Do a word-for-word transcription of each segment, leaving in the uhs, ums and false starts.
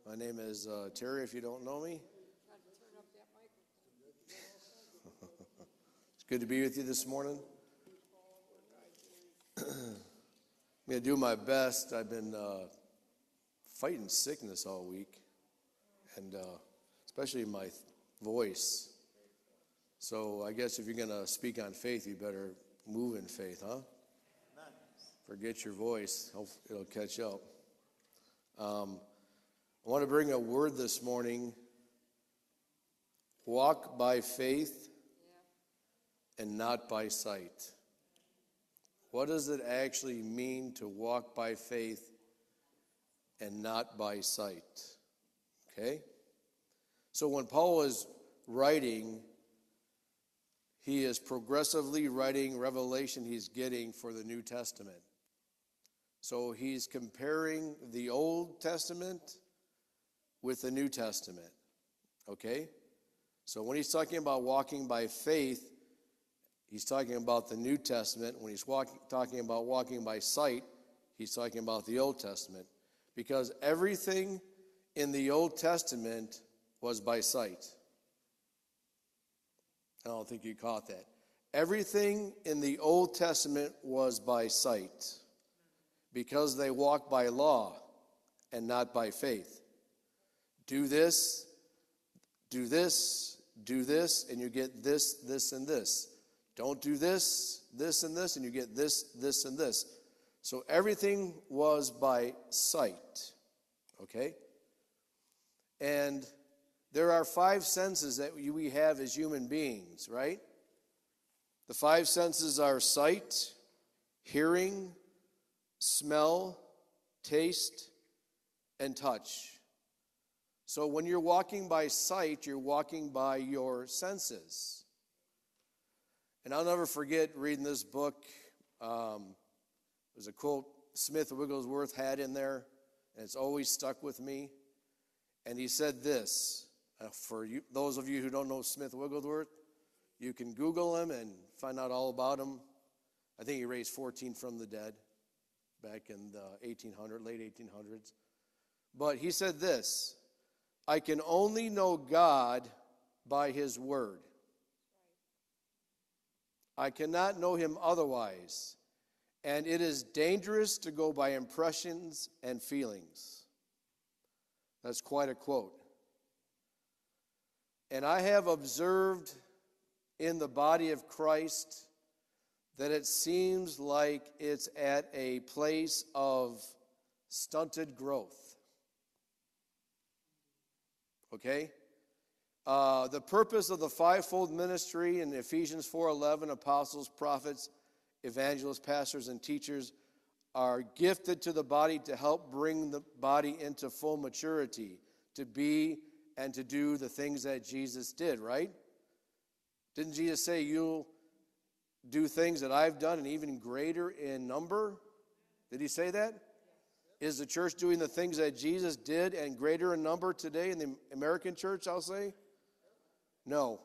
My name is uh, Terry, if you don't know me. It's good to be with you this morning. I'm going to do my best. I've been uh, fighting sickness all week, and uh, especially my th- voice. So I guess if you're going to speak on faith, you better move in faith, huh? Forget your voice. Hopefully it'll catch up. Um, I want to bring a word this morning. Walk by faith and not by sight. What does it actually mean to walk by faith and not by sight? Okay? So when Paul is writing, he is progressively writing revelation he's getting for the New Testament. So he's comparing the Old Testament with the New Testament. Okay? So when he's talking about walking by faith, he's talking about the New Testament. When he's walking, talking about walking by sight, he's talking about the Old Testament. Because everything in the Old Testament was by sight. I don't think you caught that. Everything in the Old Testament was by sight. Because they walked by law and not by faith. Do this, do this, do this, and you get this, this, and this. Don't do this, this, and this, and you get this, this, and this. So everything was by sight, okay? And there are five senses that we have as human beings, right? The five senses are sight, hearing, smell, taste, and touch. So when you're walking by sight, you're walking by your senses. And I'll never forget reading this book. Um, there's a quote Smith Wigglesworth had in there, and it's always stuck with me. And he said this, uh, for you, those of you who don't know Smith Wigglesworth, you can Google him and find out all about him. I think he raised fourteen from the dead back in the eighteen hundreds, late eighteen hundreds. But he said this, I can only know God by his word. I cannot know him otherwise, and it is dangerous to go by impressions and feelings. That's quite a quote. And I have observed in the body of Christ that it seems like it's at a place of stunted growth. Okay? Uh, the purpose of the fivefold ministry in Ephesians four eleven, apostles, prophets, evangelists, pastors, and teachers are gifted to the body to help bring the body into full maturity, to be and to do the things that Jesus did, right? Didn't Jesus say, you'll do things that I've done and even greater in number? Did he say that? Is the church doing the things that Jesus did and greater in number today in the American church, I'll say? No.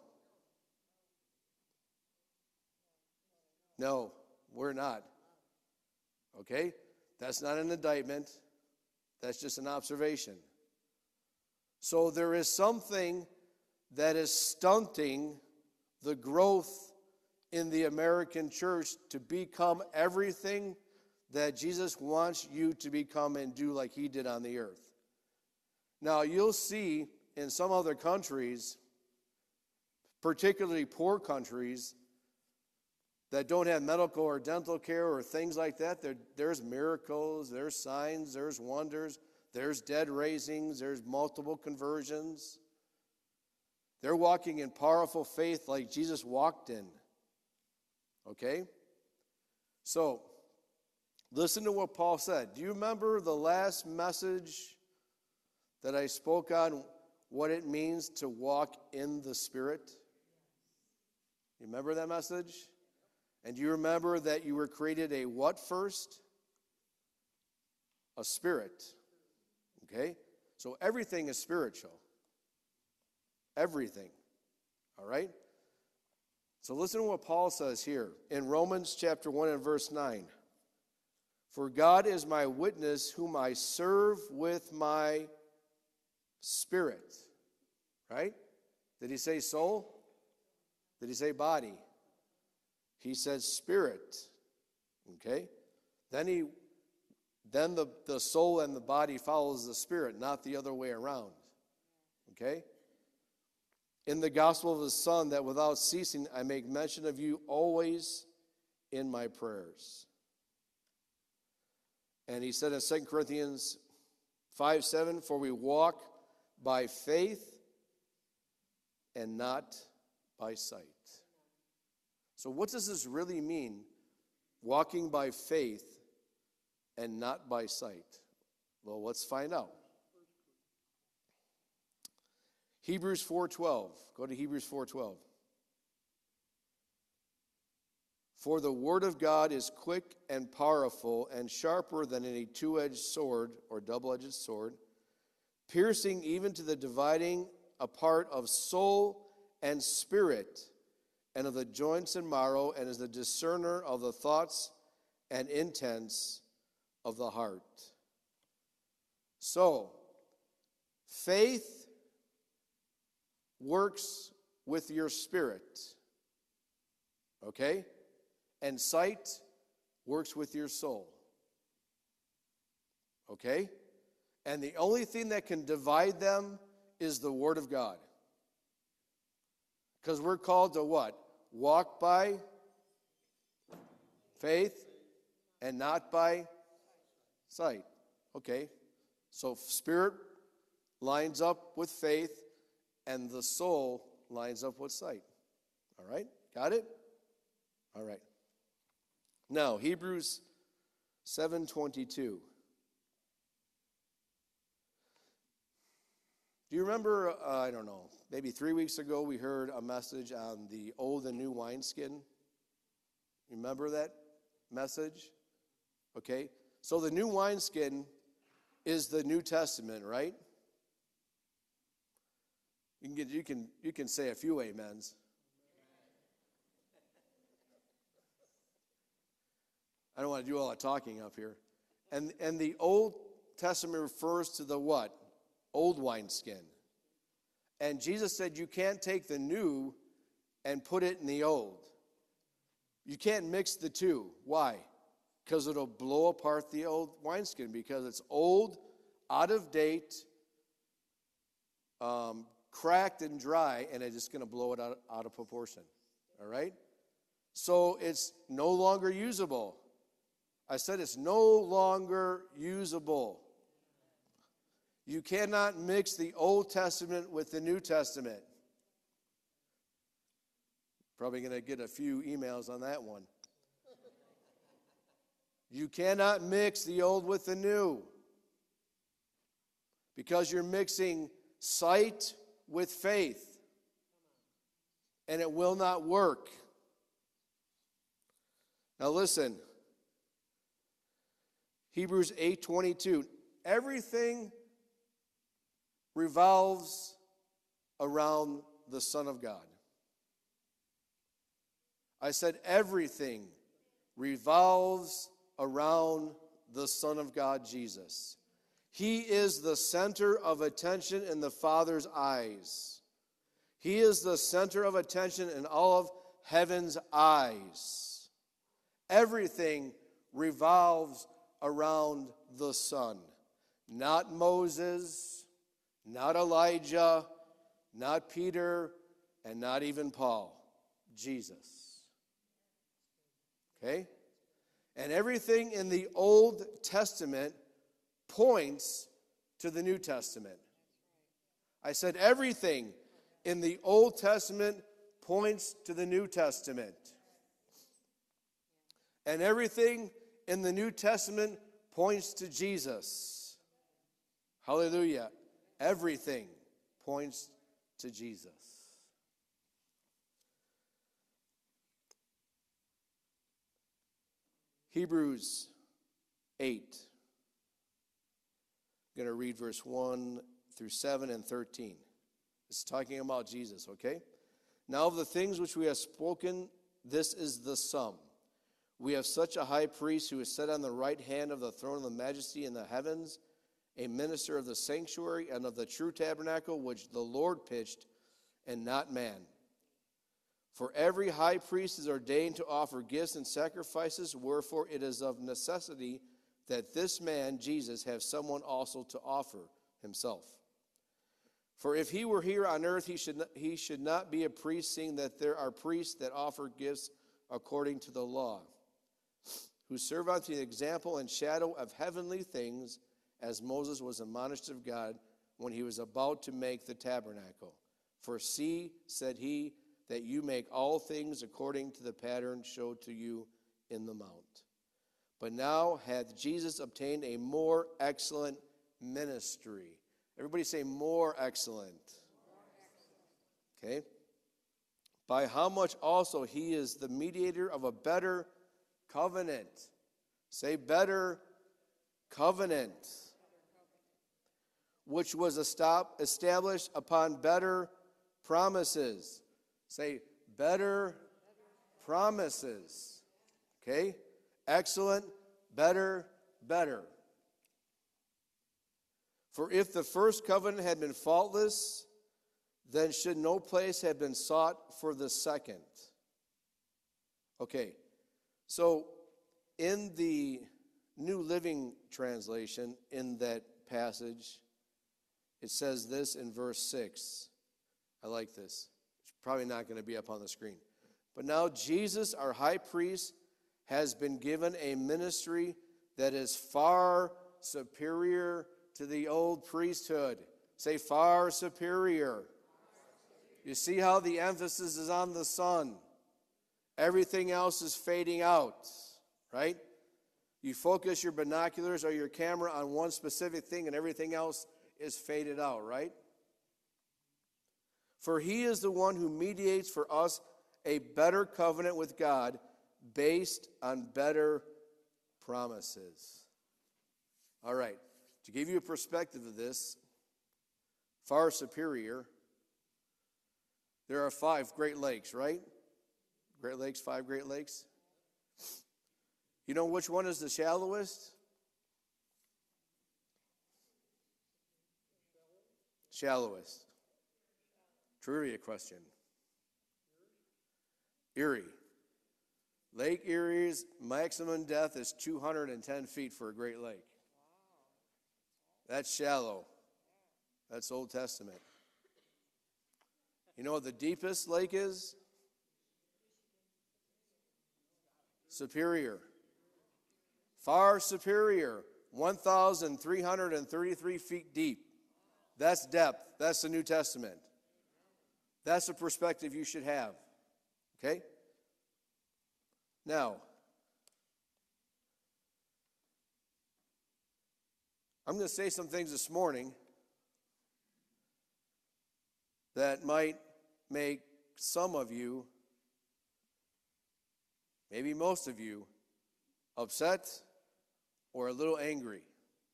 No, we're not. Okay? That's not an indictment. That's just an observation. So there is something that is stunting the growth in the American church to become everything that Jesus wants you to become and do like he did on the earth. Now, you'll see in some other countries, particularly poor countries, that don't have medical or dental care or things like that, there, there's miracles, there's signs, there's wonders, there's dead raisings, there's multiple conversions. They're walking in powerful faith like Jesus walked in. Okay? So, listen to what Paul said. Do you remember the last message that I spoke on what it means to walk in the Spirit? You remember that message? And do you remember that you were created a what first? A spirit. Okay? So everything is spiritual. Everything. All right? So listen to what Paul says here in Romans chapter one and verse nine. For God is my witness, whom I serve with my spirit, right? Did he say soul? Did he say body? He said spirit, okay? Then he, then the, the soul and the body follows the spirit, not the other way around, okay? In the gospel of his Son, that without ceasing I make mention of you always in my prayers. And he said in Second Corinthians five seven, for we walk by faith and not by sight. So what does this really mean, walking by faith and not by sight? Well, let's find out. Hebrews four twelve. Go to Hebrews four twelve. For the word of God is quick and powerful and sharper than any two-edged sword or double-edged sword, piercing even to the dividing apart of soul and spirit, and of the joints and marrow, and is the discerner of the thoughts and intents of the heart. So, faith works with your spirit, okay? And sight works with your soul, okay? And the only thing that can divide them is the Word of God. Because we're called to what? Walk by faith and not by sight. Okay, so spirit lines up with faith and the soul lines up with sight. All right, got it? All right. Now, Hebrews seven twenty-two. Do you remember, uh, I don't know, maybe three weeks ago we heard a message on the old and new wineskin? Remember that message? Okay, so the new wineskin is the New Testament, right? You can, get, you can, you can say a few amens. I don't want to do all the talking up here. And, and the Old Testament refers to the what? Old wineskin. And Jesus said you can't take the new and put it in the old. You can't mix the two. Why? Because it'll blow apart the old wineskin, because it's old, out of date, um, cracked and dry, and it's just going to blow it out, out of proportion. All right? So it's no longer usable. I said it's no longer usable. You cannot mix the Old Testament with the New Testament. Probably going to get a few emails on that one. You cannot mix the old with the new, because you're mixing sight with faith, and it will not work. Now listen, Hebrews eight twenty-two. Everything revolves around the Son of God. I said everything revolves around the Son of God, Jesus. He is the center of attention in the Father's eyes. He is the center of attention in all of heaven's eyes. Everything revolves around the Son. Not Moses, not Elijah, not Peter, and not even Paul. Jesus. Okay? And everything in the Old Testament points to the New Testament. I said everything in the Old Testament points to the New Testament. And everything in the New Testament points to Jesus. Hallelujah. Everything points to Jesus. Hebrews eight. I'm going to read verse one through seven and thirteen. It's talking about Jesus, okay? Now of the things which we have spoken, this is the sum. We have such a high priest who is set on the right hand of the throne of the majesty in the heavens, a minister of the sanctuary and of the true tabernacle which the Lord pitched, and not man. For every high priest is ordained to offer gifts and sacrifices, wherefore it is of necessity that this man, Jesus, have someone also to offer himself. For if he were here on earth, he should not, he should not be a priest, seeing that there are priests that offer gifts according to the law, who serve unto the example and shadow of heavenly things, as Moses was admonished of God when he was about to make the tabernacle. For see, said he, that you make all things according to the pattern showed to you in the mount. But now hath Jesus obtained a more excellent ministry. Everybody say more excellent. Okay. By how much also he is the mediator of a better covenant. Say better covenant. Which was established upon better promises. Say better promises. Okay? Excellent, better, better. For if the first covenant had been faultless, then should no place have been sought for the second. Okay, so in the New Living Translation, in that passage, it says this in verse six. I like this. It's probably not going to be up on the screen. But now Jesus, our high priest, has been given a ministry that is far superior to the old priesthood. Say far superior. You see how the emphasis is on the Son. Everything else is fading out, right? You focus your binoculars or your camera on one specific thing and everything else is faded out, right? For he is the one who mediates for us a better covenant with God based on better promises. All right, to give you a perspective of this, far superior, there are five Great Lakes, right? Great Lakes, five Great Lakes. You know which one is the shallowest? Shallowest. Trivia question. Erie. Lake Erie's maximum depth is two hundred ten feet for a Great Lake. That's shallow. That's Old Testament. You know what the deepest lake is? Superior. Far superior. one thousand three hundred thirty-three feet deep. That's depth. That's the New Testament. That's the perspective you should have. Okay? Now, I'm going to say some things this morning that might make some of you, maybe most of you, upset or a little angry.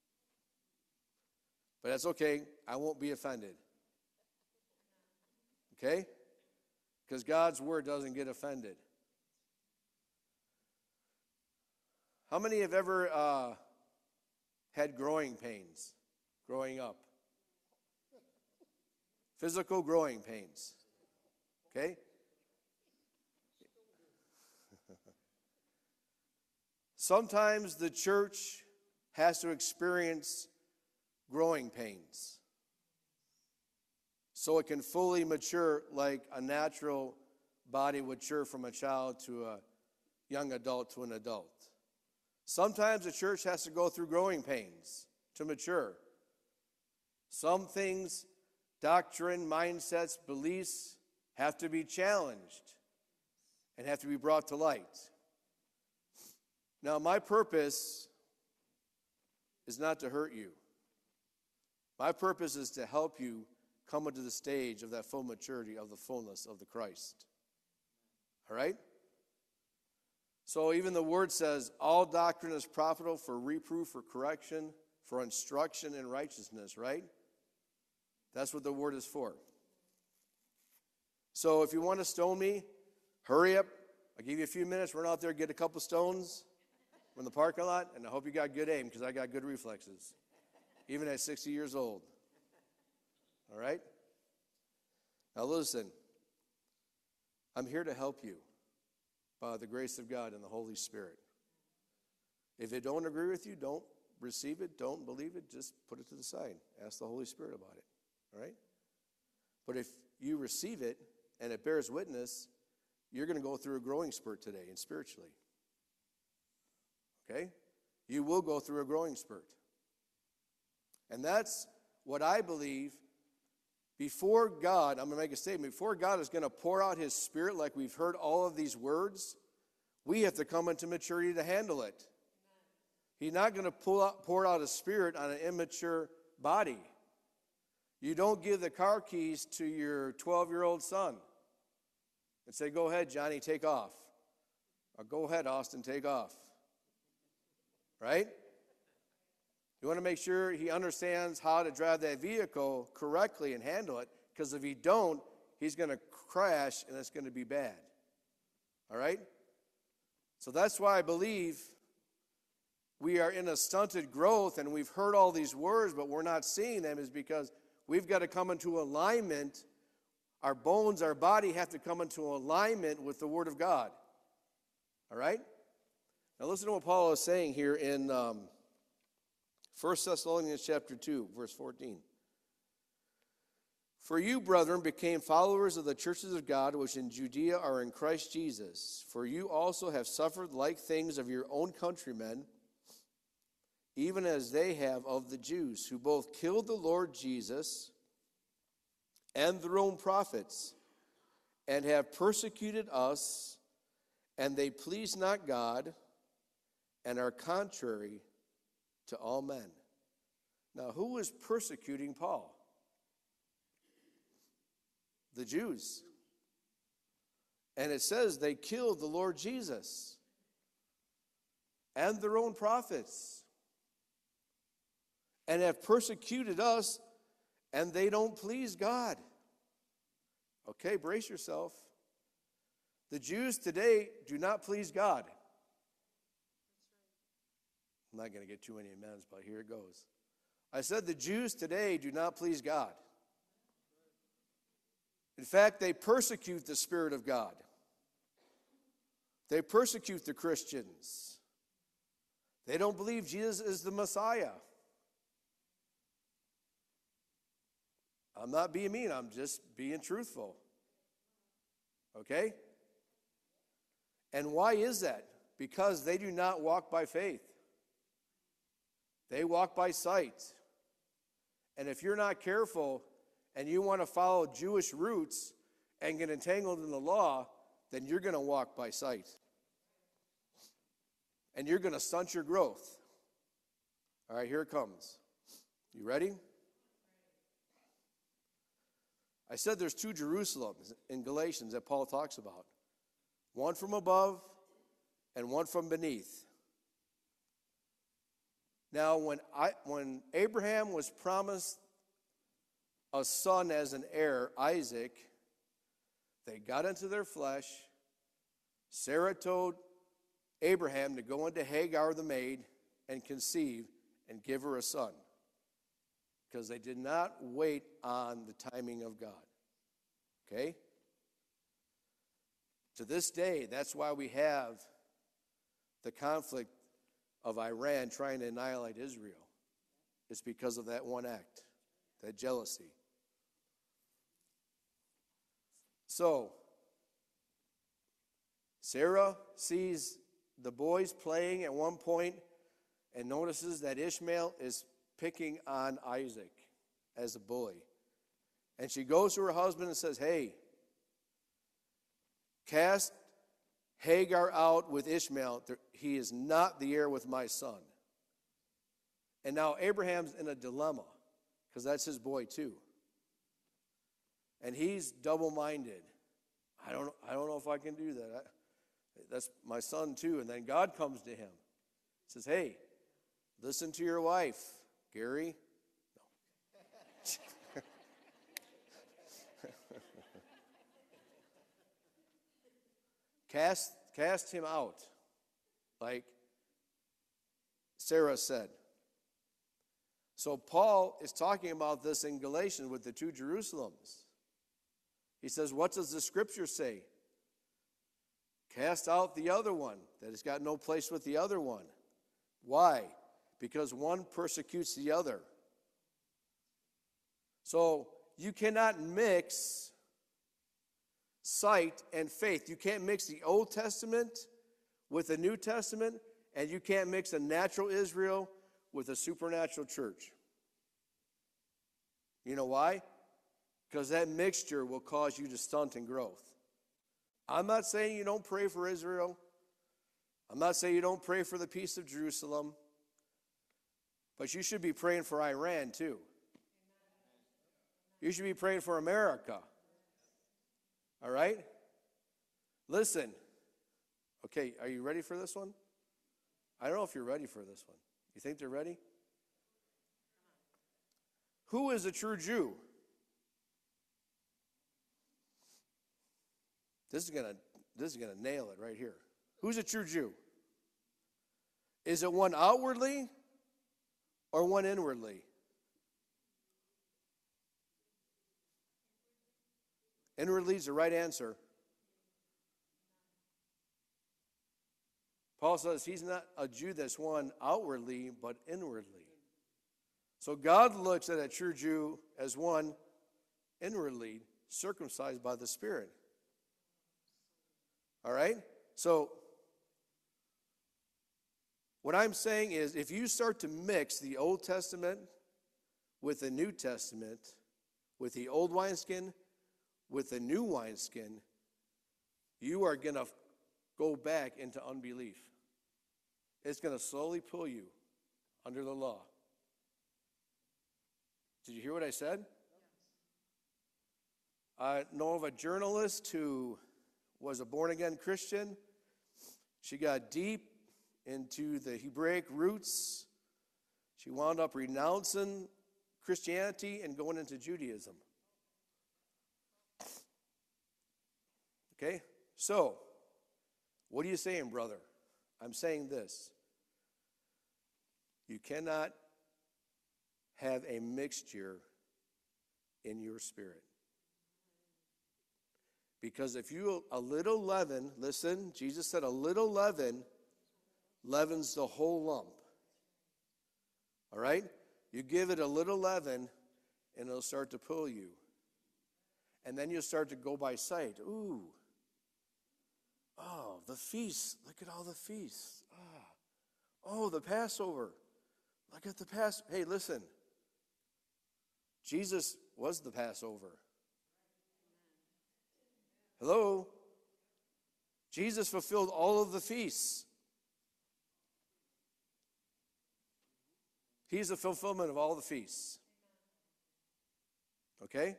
But that's okay. I won't be offended. Okay? Because God's word doesn't get offended. How many have ever uh, had growing pains growing up? Physical growing pains. Okay? Sometimes the church has to experience growing pains so it can fully mature like a natural body would mature from a child to a young adult to an adult. Sometimes the church has to go through growing pains to mature. Some things, doctrine, mindsets, beliefs, have to be challenged and have to be brought to light. Now, my purpose is not to hurt you. My purpose is to help you come into the stage of that full maturity of the fullness of the Christ. All right? So even the word says, all doctrine is profitable for reproof, for correction, for instruction in righteousness, right? That's what the word is for. So if you want to stone me, hurry up. I'll give you a few minutes. Run out there, get a couple stones from the parking lot, and I hope you got good aim because I got good reflexes. even at sixty years old. All right? Now listen, I'm here to help you by the grace of God and the Holy Spirit. If it don't agree with you, don't receive it, don't believe it, just put it to the side. Ask the Holy Spirit about it. All right? But if you receive it and it bears witness, you're going to go through a growing spurt today and spiritually. Okay? You will go through a growing spurt. And that's what I believe. Before God, I'm going to make a statement, before God is going to pour out his Spirit like we've heard all of these words, we have to come into maturity to handle it. He's not going to pull out, pour out a Spirit on an immature body. You don't give the car keys to your twelve-year-old son and say, go ahead, Johnny, take off. Or go ahead, Austin, take off. Right? You want to make sure he understands how to drive that vehicle correctly and handle it, because if he don't, he's going to crash and it's going to be bad. All right? So that's why I believe we are in a stunted growth, and we've heard all these words, but we're not seeing them, is because we've got to come into alignment. Our bones, our body have to come into alignment with the Word of God. All right? Now listen to what Paul is saying here in um, First Thessalonians chapter two, verse fourteen. For you, brethren, became followers of the churches of God, which in Judea are in Christ Jesus. For you also have suffered like things of your own countrymen, even as they have of the Jews, who both killed the Lord Jesus and their own prophets, and have persecuted us, and they please not God, and are contrary to all men. Now, who was persecuting Paul? The Jews. And it says they killed the Lord Jesus and their own prophets, and have persecuted us, and they don't please God. Okay, brace yourself. The Jews today do not please God. I'm not going to get too many amens, but here it goes. I said the Jews today do not please God. In fact, they persecute the Spirit of God. They persecute the Christians. They don't believe Jesus is the Messiah. I'm not being mean, I'm just being truthful. Okay? And why is that? Because they do not walk by faith. They walk by sight. And if you're not careful and you want to follow Jewish roots and get entangled in the law, then you're going to walk by sight. And you're going to stunt your growth. All right, here it comes. You ready? I said there's two Jerusalems in Galatians that Paul talks about. One from above and one from beneath. Now, when I, when Abraham was promised a son as an heir, Isaac, they got into their flesh. Sarah told Abraham to go into Hagar the maid and conceive and give her a son, because they did not wait on the timing of God. Okay? To this day, that's why we have the conflict of Iran trying to annihilate Israel. It's because of that one act, that jealousy. So, Sarah sees the boys playing at one point and notices that Ishmael is picking on Isaac as a bully. And she goes to her husband and says, hey, cast Hagar out with Ishmael. He is not the heir with my son. And now Abraham's in a dilemma, because that's his boy too. And he's double-minded. I don't, I don't know if I can do that. I, that's my son too. And then God comes to him. Says, hey, listen to your wife, Gary. No. cast, cast him out, like Sarah said. So Paul is talking about this in Galatians with the two Jerusalems. He says, what does the scripture say? Cast out the other one, that has got no place with the other one. Why? Because one persecutes the other. So you cannot mix sight and faith. You can't mix the Old Testament with the New Testament, and you can't mix a natural Israel with a supernatural church. You know why? Because that mixture will cause you to stunt in growth. I'm not saying you don't pray for Israel. I'm not saying you don't pray for the peace of Jerusalem. But you should be praying for Iran too. You should be praying for America. All right? Listen. Okay, are you ready for this one? I don't know if you're ready for this one. You think they're ready? Who is a true Jew? This is gonna this is gonna nail it right here. Who's a true Jew? Is it one outwardly or one inwardly? Inwardly is the right answer. Paul says he's not a Jew that's one outwardly, but inwardly. So God looks at a true Jew as one inwardly, circumcised by the Spirit. All right? So what I'm saying is, if you start to mix the Old Testament with the New Testament, with the old wineskin, with the new wineskin, you are going to go back into unbelief. It's going to slowly pull you under the law. Did you hear what I said? I know of a journalist who was a born-again Christian. She got deep into the Hebraic roots. She wound up renouncing Christianity and going into Judaism. Okay? So, what are you saying, brother? I'm saying this. You cannot have a mixture in your spirit. Because if you, a little leaven, listen, Jesus said a little leaven leavens the whole lump. All right? You give it a little leaven, and it'll start to pull you. And then you'll start to go by sight. Ooh. Oh, the feast. Look at all the feasts. Ah. Oh, the Passover. Look at the Passover. Hey, listen. Jesus was the Passover. Hello? Jesus fulfilled all of the feasts. He's the fulfillment of all the feasts. Okay?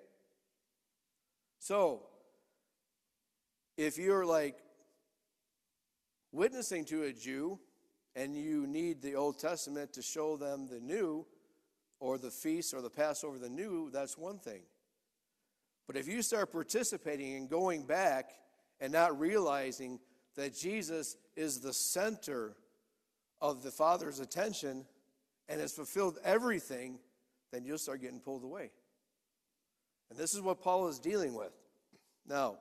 So, if you're like witnessing to a Jew and you need the Old Testament to show them the new, or the feast or the Passover the new, that's one thing. But if you start participating and going back and not realizing that Jesus is the center of the Father's attention and has fulfilled everything, then you'll start getting pulled away. And this is what Paul is dealing with. Now,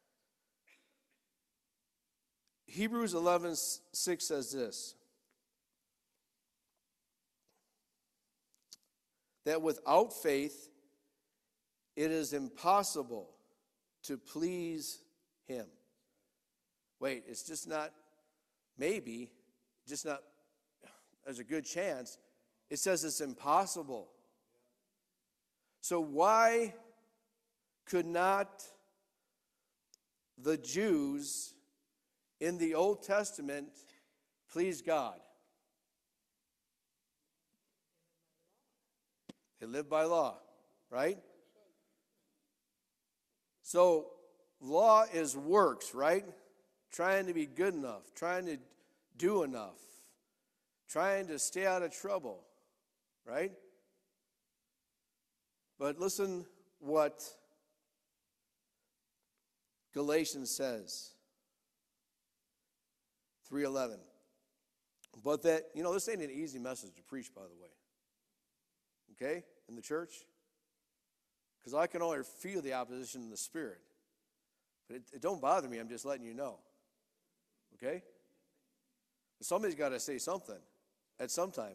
Hebrews eleven six says this, that without faith it is impossible to please him. Wait, it's just not maybe, just not, there's a good chance. It says it's impossible. So why could not the Jews in the Old Testament please God? They lived by law, right? So law is works, right? Trying to be good enough, trying to do enough, trying to stay out of trouble, right? But listen what Galatians says, three eleven. But that, you know, this ain't an easy message to preach, by the way. okay, in the church? Because I can only feel the opposition in the spirit. But it, it don't bother me, I'm just letting you know. Okay? But somebody's got to say something at some time.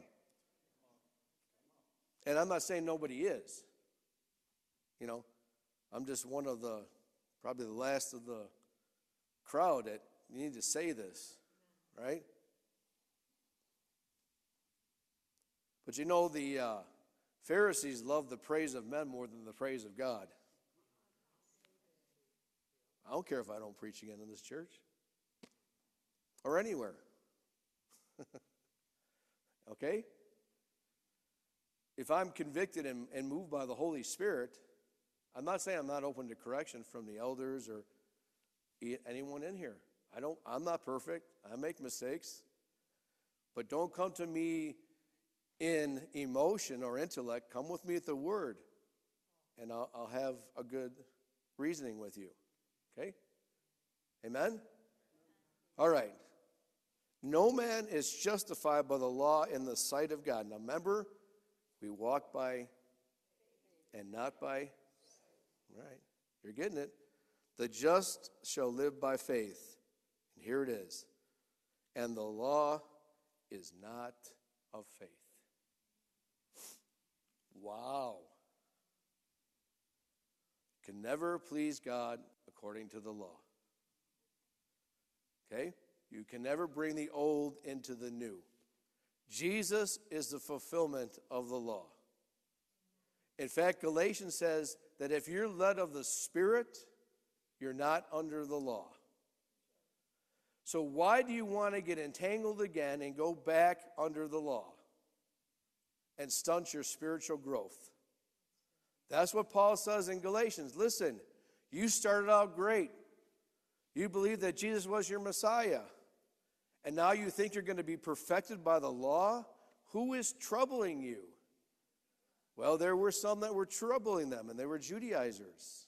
And I'm not saying nobody is. You know, I'm just one of the, probably the last of the crowd that need to say this, right? But you know, the uh, Pharisees loved the praise of men more than the praise of God. I don't care if I don't preach again in this church or anywhere. Okay? If I'm convicted and, and moved by the Holy Spirit, I'm not saying I'm not open to correction from the elders or anyone in here. I don't, I'm not perfect. I make mistakes. But don't come to me in emotion or intellect. Come with me at the Word, and I'll, I'll have a good reasoning with you. Okay? Amen? All right. No man is justified by the law in the sight of God. Now remember, we walk by and not by. Right. You're getting it. The just shall live by faith. And here it is. And the law is not of faith. Wow. Can never please God according to the law. Okay? You can never bring the old into the new. Jesus is the fulfillment of the law. In fact, Galatians says that if you're led of the Spirit, you're not under the law. So why do you want to get entangled again and go back under the law and stunt your spiritual growth? That's what Paul says in Galatians. Listen, you started out great. You believed that Jesus was your Messiah. And now you think you're going to be perfected by the law? Who is troubling you? Well, there were some that were troubling them, and they were Judaizers.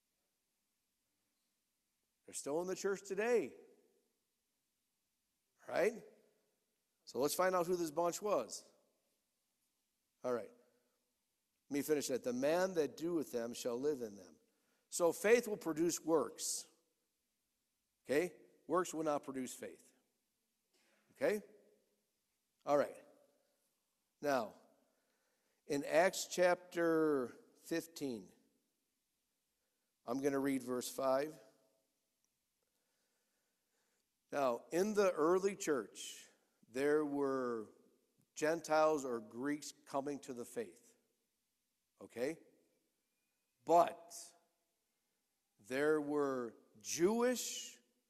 They're still in the church today. All right? So let's find out who this bunch was. All right. Let me finish that. The man that doeth them shall live in them. So faith will produce works. Okay? Works will not produce faith. Okay? All right. Now, in Acts chapter fifteen, I'm going to read verse five. Now, in the early church, there were Gentiles or Greeks coming to the faith. Okay? But there were Jewish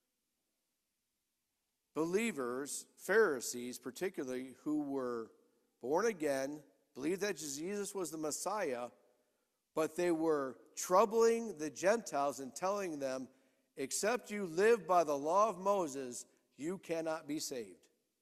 believers, Pharisees particularly, who were born again, believed that Jesus was the Messiah, but they were troubling the Gentiles and telling them, except you live by the law of Moses, you cannot be saved.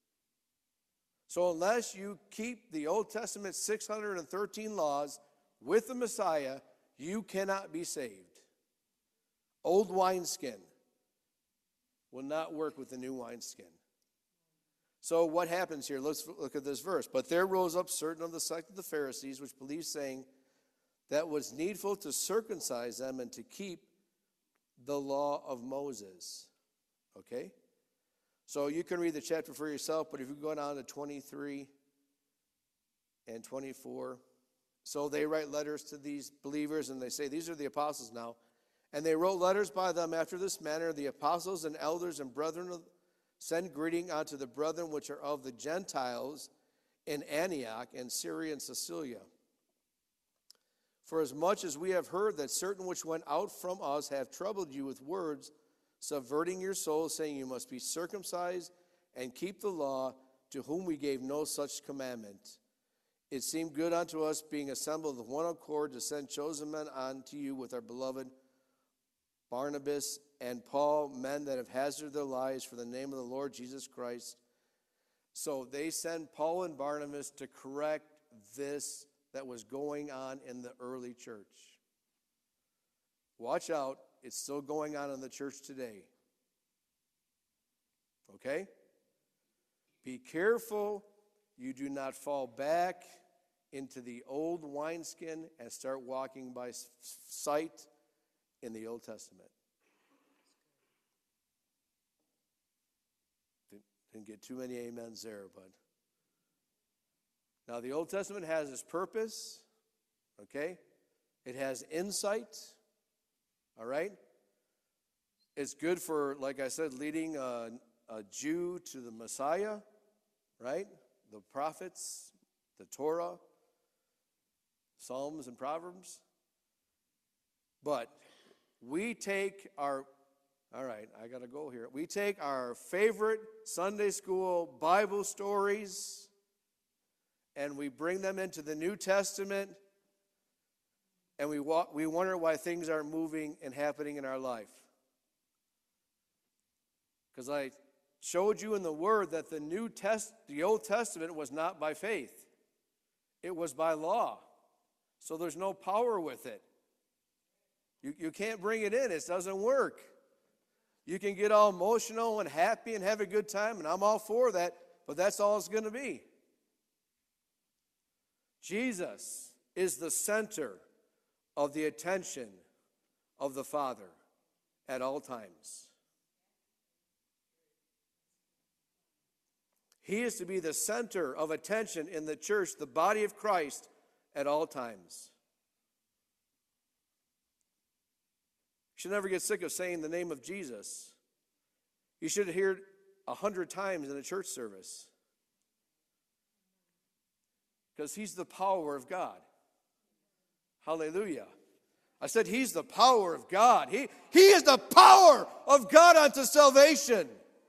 So unless you keep the Old Testament six hundred thirteen laws with the Messiah, you cannot be saved. Old wineskin will not work with the new wineskin. So what happens here? Let's look at this verse. But there rose up certain of the sect of the Pharisees, which believed, saying that was needful to circumcise them and to keep the law of Moses. Okay? So you can read the chapter for yourself, but if you go down to twenty-three and twenty-four. So they write letters to these believers, and they say, these are the apostles now. And they wrote letters by them after this manner, the apostles and elders and brethren send greeting unto the brethren which are of the Gentiles in Antioch and Syria and Cilicia. For as much as we have heard that certain which went out from us have troubled you with words, subverting your souls, saying you must be circumcised and keep the law, to whom we gave no such commandment. It seemed good unto us, being assembled with one accord, to send chosen men unto you with our beloved Barnabas and Paul, men that have hazarded their lives for the name of the Lord Jesus Christ. So they send Paul and Barnabas to correct this that was going on in the early church. Watch out, it's still going on in the church today. Okay? Be careful you do not fall back into the old wineskin and start walking by sight in the Old Testament. Didn't get too many amens there, but now the Old Testament has its purpose, okay? It has insight, all right? It's good for, like I said, leading a, a Jew to the Messiah, right? The prophets, the Torah, Psalms and Proverbs. But we take our, all right, I got to go here. We take our favorite Sunday school Bible stories and we bring them into the New Testament, and we walk, we wonder why things aren't moving and happening in our life. Because I showed you in the Word that the New Test, the Old Testament was not by faith. It was by law. So there's no power with it. You, you can't bring it in. It doesn't work. You can get all emotional and happy and have a good time, and I'm all for that, but that's all it's going to be. Jesus is the center of the attention of the Father at all times. He is to be the center of attention in the church, the body of Christ, at all times. You should never get sick of saying the name of Jesus. You should hear it a hundred times in a church service. Because he's the power of God. Hallelujah. I said he's the power of God. He, he is the power of God unto salvation.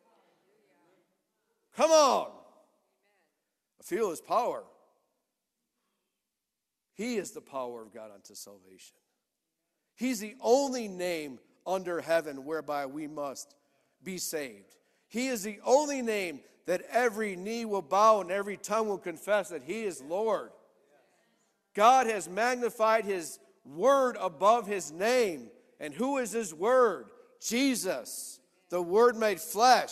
Come on. I feel his power. He is the power of God unto salvation. He's the only name under heaven whereby we must be saved. He is the only name that every knee will bow and every tongue will confess that he is Lord. God has magnified his word above his name. And who is his word? Jesus, the Word made flesh.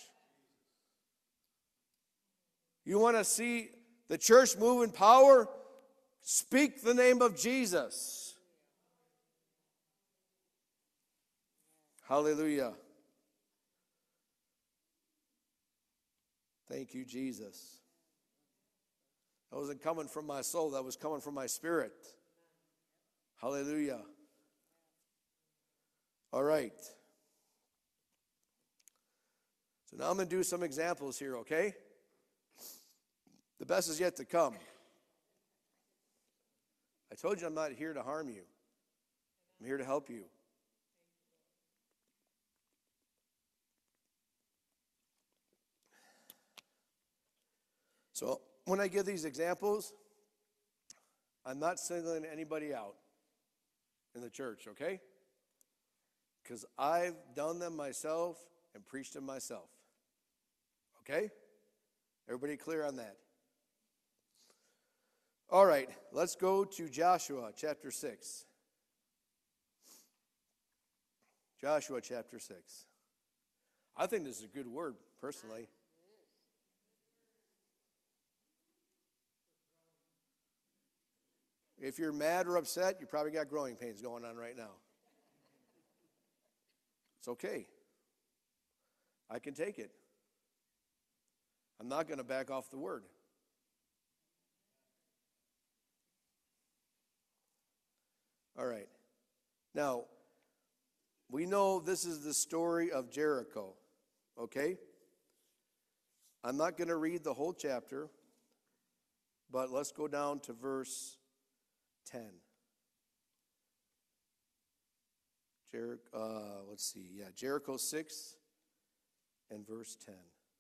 You want to see the church move in power? Speak the name of Jesus. Hallelujah. Thank you, Jesus. That wasn't coming from my soul. That was coming from my spirit. Hallelujah. All right. So now I'm going to do some examples here, okay? The best is yet to come. I told you I'm not here to harm you. I'm here to help you. So when I give these examples, I'm not singling anybody out in the church, okay? Because I've done them myself and preached them myself. Okay? Everybody clear on that? All right, let's go to Joshua chapter six. Joshua chapter six. I think this is a good word, personally. If you're mad or upset, you probably got growing pains going on right now. It's okay. I can take it. I'm not going to back off the word. All right. Now, we know this is the story of Jericho, okay? I'm not going to read the whole chapter, but let's go down to verse ten. Jer- uh, let's see, yeah, Jericho six and verse ten.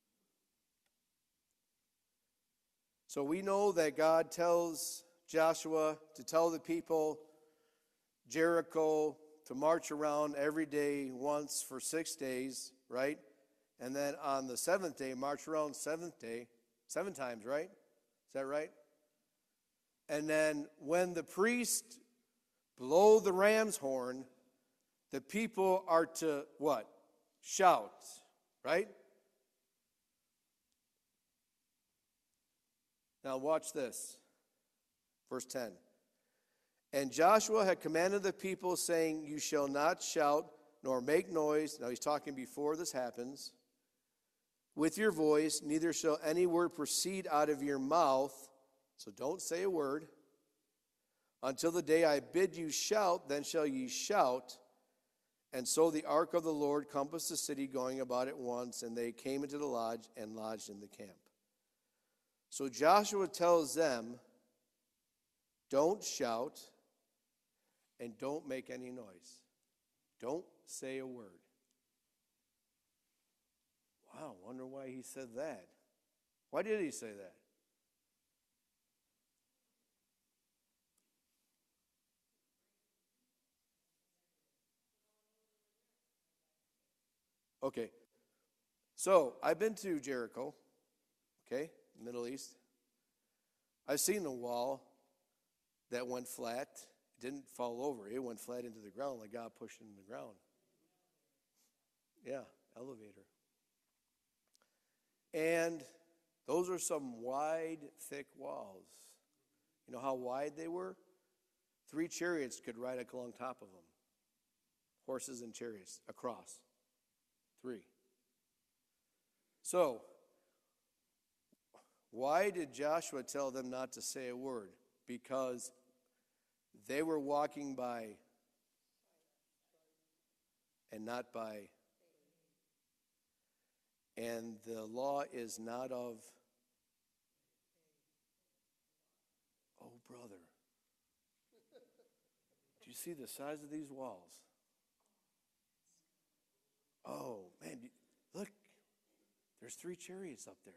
So we know that God tells Joshua to tell the people Jericho to march around every day once for six days, right? And then on the seventh day, march around seventh day, seven times, right? Is that right? And then when the priest blow the ram's horn, the people are to what? Shout, right? Now watch this. Verse ten. And Joshua had commanded the people, saying, you shall not shout nor make noise. Now he's talking before this happens. With your voice, neither shall any word proceed out of your mouth. So don't say a word. Until the day I bid you shout, then shall ye shout. And so the ark of the Lord compassed the city, going about it once, and they came into the lodge and lodged in the camp. So Joshua tells them, don't shout and don't make any noise. Don't say a word. Wow, wonder why he said that. Why did he say that? Okay, so I've been to Jericho, okay, Middle East. I've seen a wall that went flat. It didn't fall over. It went flat into the ground like God pushed it in the ground. Yeah, elevator. And those are some wide, thick walls. You know how wide they were? Three chariots could ride along top of them. Horses and chariots across. Three. So, why did Joshua tell them not to say a word? Because they were walking by and not by. And the law is not of, oh, brother. Do you see the size of these walls? Oh, man, look, there's three chariots up there.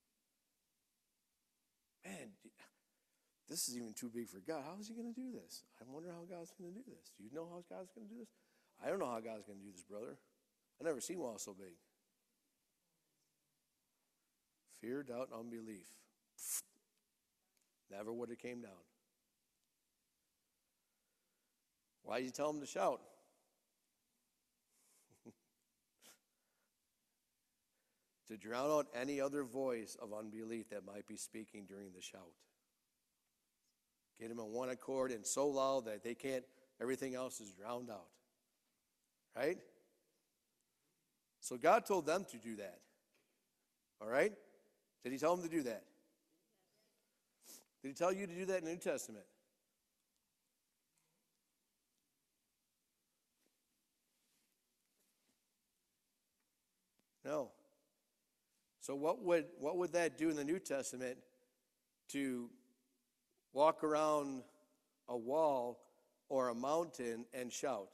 Man, this is even too big for God. How is he going to do this? I wonder how God's going to do this. Do you know how God's going to do this? I don't know how God's going to do this, brother. I've never seen walls so big. Fear, doubt, and unbelief. Never would have came down. Why did you tell him to shout? To drown out any other voice of unbelief that might be speaking during the shout. Get them in one accord and so loud that they can't, everything else is drowned out. Right? So God told them to do that. All right? Did he tell them to do that? Did he tell you to do that in the New Testament? No. So what would what would that do in the New Testament to walk around a wall or a mountain and shout?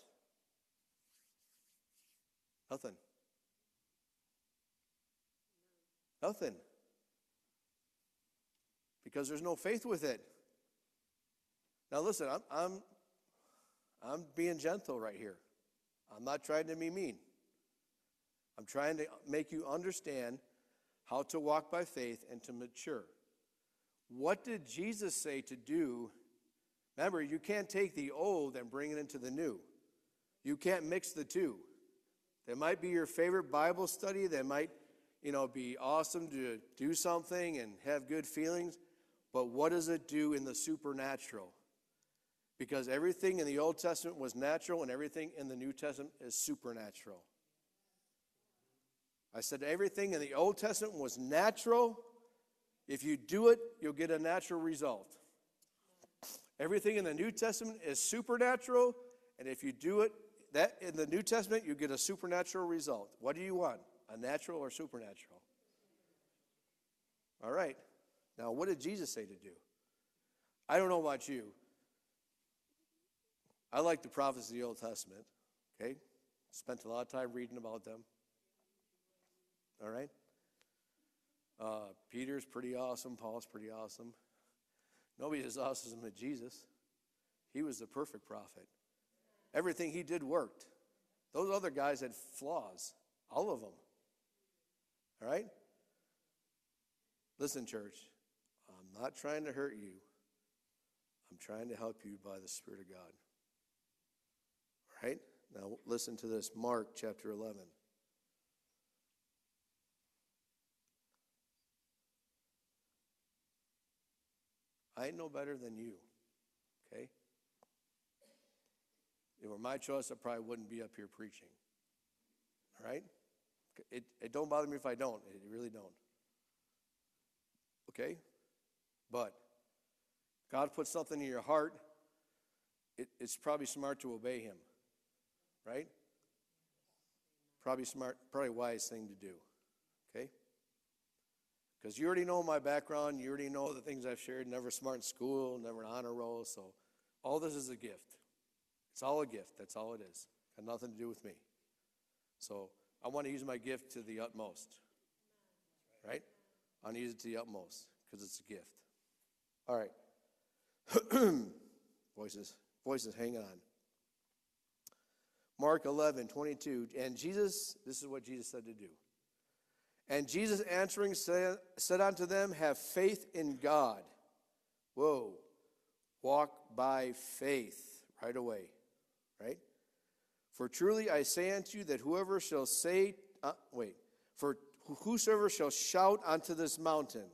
Nothing. Nothing. Because there's no faith with it. Now listen, I'm I'm I'm being gentle right here. I'm not trying to be mean. I'm trying to make you understand how to walk by faith and to mature. What did Jesus say to do? Remember, you can't take the old and bring it into the new. You can't mix the two. That might be your favorite Bible study. That might, you know, be awesome to do something and have good feelings. But what does it do in the supernatural? Because everything in the Old Testament was natural and everything in the New Testament is supernatural. I said everything in the Old Testament was natural. If you do it, you'll get a natural result. Everything in the New Testament is supernatural, and if you do it, that in the New Testament, you get a supernatural result. What do you want? A natural or supernatural? All right. Now, what did Jesus say to do? I don't know about you. I like the prophets of the Old Testament. Okay? Spent a lot of time reading about them. All right? Uh, Peter's pretty awesome. Paul's pretty awesome. Nobody's as awesome as Jesus. He was the perfect prophet. Everything he did worked. Those other guys had flaws. All of them. All right? Listen, church. I'm not trying to hurt you. I'm trying to help you by the Spirit of God. All right? Now listen to this. Mark chapter eleven. I ain't no better than you. Okay? If it were my choice, I probably wouldn't be up here preaching. All right? It, it don't bother me if I don't. It really don't. Okay? But God puts something in your heart, it, it's probably smart to obey him. Right? Probably smart, probably a wise thing to do. Okay? Because you already know my background. You already know the things I've shared. Never smart in school, never an honor roll. So all this is a gift. It's all a gift. That's all it is. Got nothing to do with me. So I want to use my gift to the utmost. Right? I want to use it to the utmost because it's a gift. All right. voices. Voices, hang on. Mark eleven, twenty-two. And Jesus, this is what Jesus said to do. And Jesus answering said, said unto them, have faith in God. Whoa. Walk by faith right away. Right? For truly I say unto you that whoever shall say, uh, wait, for whosoever shall shout unto this mountain.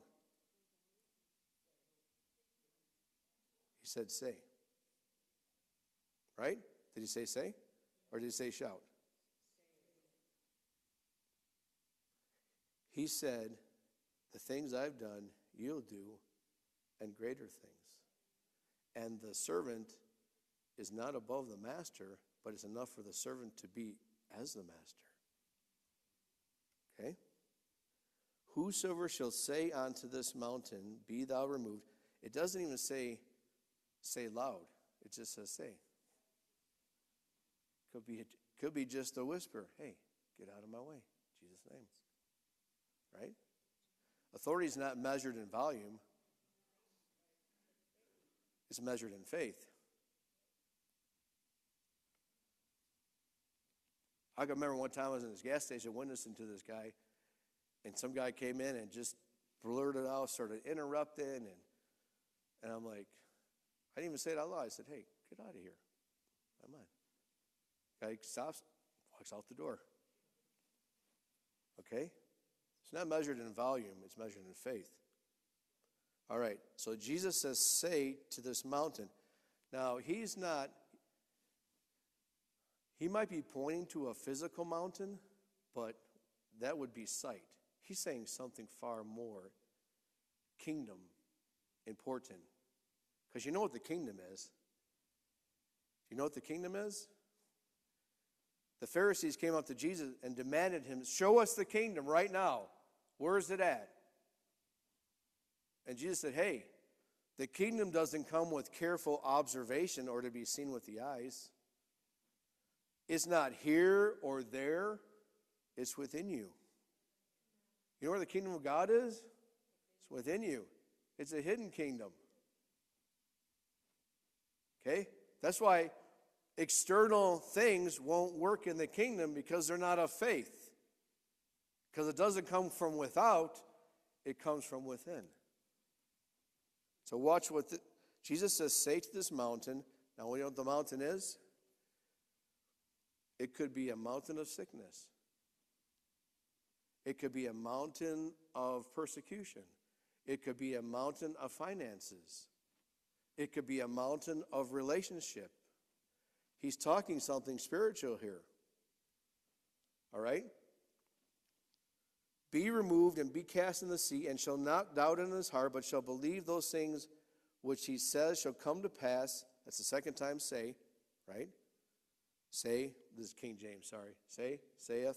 He said say. Right? Did he say say? Or did he say shout? He said, the things I've done, you'll do, and greater things. And the servant is not above the master, but it's enough for the servant to be as the master. Okay? Whosoever shall say unto this mountain, be thou removed. It doesn't even say, say loud. It just says say. Could be, could be just a whisper. Hey, get out of my way. In Jesus' name. Right? Authority is not measured in volume. It's measured in faith. I can remember one time I was in this gas station witnessing to this guy, and some guy came in and just blurted out, started interrupting, and and I'm like, I didn't even say it out loud. I said, hey, get out of here. Come on. Guy stops, walks out the door. Okay? It's not measured in volume, it's measured in faith. All right, so Jesus says, say to this mountain. Now, he's not, he might be pointing to a physical mountain, but that would be sight. He's saying something far more kingdom important. Because you know what the kingdom is. You know what the kingdom is? The Pharisees came up to Jesus and demanded him, show us the kingdom right now. Where is it at? And Jesus said, hey, the kingdom doesn't come with careful observation or to be seen with the eyes. It's not here or there. It's within you. You know where the kingdom of God is? It's within you. It's a hidden kingdom. Okay? That's why external things won't work in the kingdom because they're not of faith. Because it doesn't come from without, it comes from within. So watch what the, Jesus says, say to this mountain. Now, we know what the mountain is? It could be a mountain of sickness. It could be a mountain of persecution. It could be a mountain of finances. It could be a mountain of relationship. He's talking something spiritual here. All right? Be removed and be cast in the sea, and shall not doubt in his heart, but shall believe those things which he says shall come to pass. That's the second time say, right? Say, this is King James, sorry. Say, saith.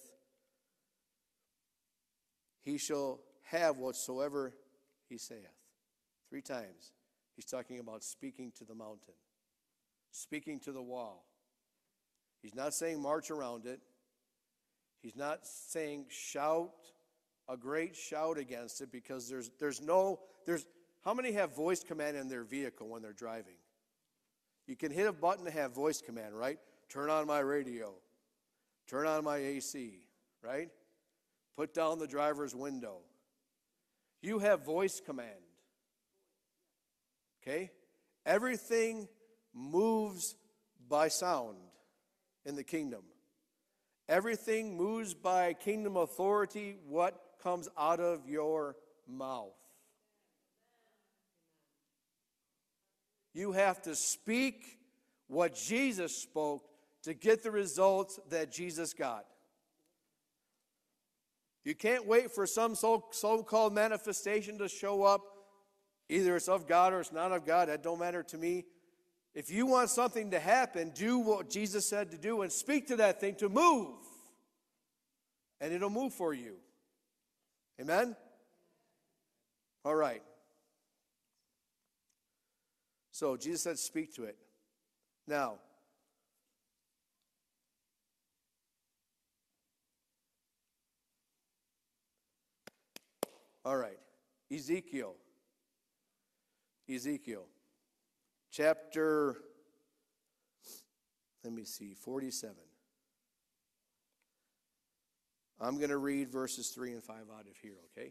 He shall have whatsoever he saith. Three times. He's talking about speaking to the mountain, speaking to the wall. He's not saying march around it. He's not saying shout a great shout against it, because there's there's no, there's, how many have voice command in their vehicle when they're driving? You can hit a button to have voice command, right? Turn on my radio. Turn on my A C, right? Put down the driver's window. You have voice command. Okay? Everything moves by sound in the kingdom. Everything moves by kingdom authority, what comes out of your mouth. You have to speak what Jesus spoke to get the results that Jesus got. You can't wait for some so, so-called manifestation to show up. Either it's of God or it's not of God. That don't matter to me. If you want something to happen, do what Jesus said to do and speak to that thing to move. And it'll move for you. Amen? All right. So Jesus said, speak to it. Now, all right. Ezekiel. Ezekiel. Chapter, let me see, forty-seven. I'm going to read verses three and five out of here, okay?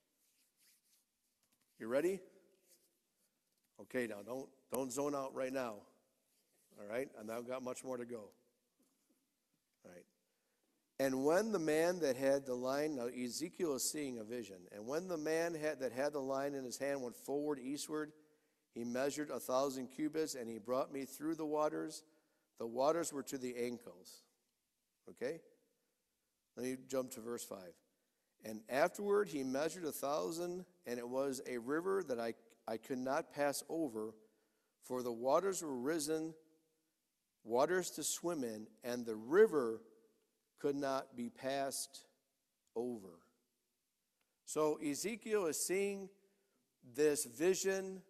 You ready? Okay, now don't don't zone out right now. All right? And I've got much more to go. All right. And when the man that had the line, now Ezekiel is seeing a vision, and when the man had, that had the line in his hand went forward eastward, he measured a thousand cubits, and he brought me through the waters. The waters were to the ankles. Okay? Let me jump to verse five. And afterward he measured a thousand, and it was a river that I, I could not pass over, for the waters were risen, waters to swim in, and the river could not be passed over. So Ezekiel is seeing this vision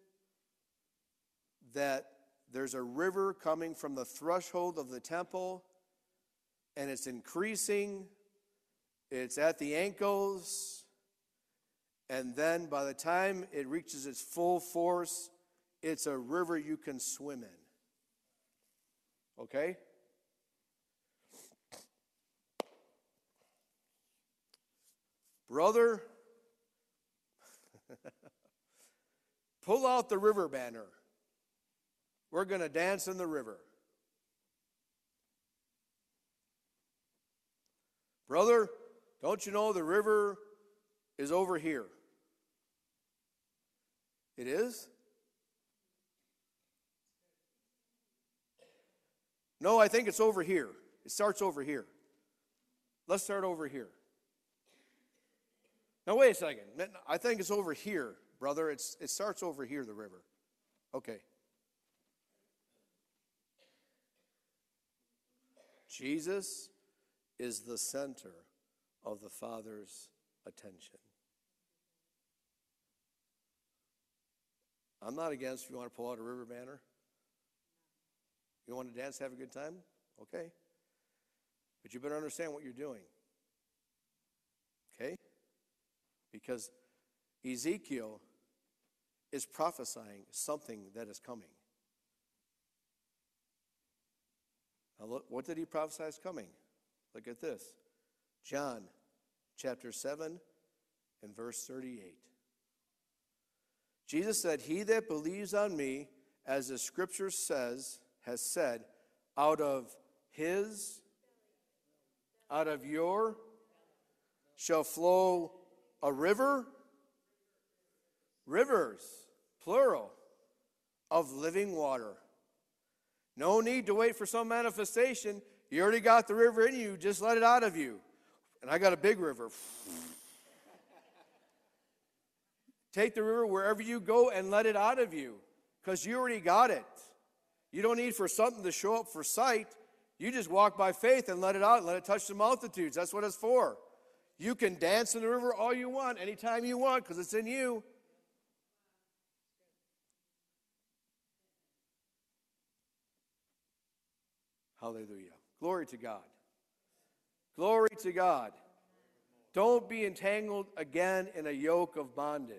that there's a river coming from the threshold of the temple, and it's increasing. It's at the ankles, and then by the time it reaches its full force, it's a river you can swim in. Okay? Brother, pull out the river banner. We're going to dance in the river. Brother, don't you know the river is over here? It is? No, I think it's over here. It starts over here. Let's start over here. Now, wait a second. I think it's over here, brother. It's, it starts over here, the river. Okay. Jesus is the center of the Father's attention. I'm not against if you want to pull out a river banner. You want to dance, have a good time? Okay. But you better understand what you're doing. Okay? Because Ezekiel is prophesying something that is coming. Now, look, what did he prophesy is coming? Look at this. John chapter seven and verse thirty-eight. Jesus said, "He that believes on me, as the scripture says, has said, out of his, out of your, shall flow a river, rivers, plural, of living water." No need to wait for some manifestation. You already got the river in you. Just let it out of you. And I got a big river. Take the river wherever you go and let it out of you, because you already got it. You don't need for something to show up for sight. You just walk by faith and let it out and let it touch the multitudes. That's what it's for. You can dance in the river all you want, anytime you want, because it's in you. Hallelujah. Glory to God. Glory to God. Don't be entangled again in a yoke of bondage.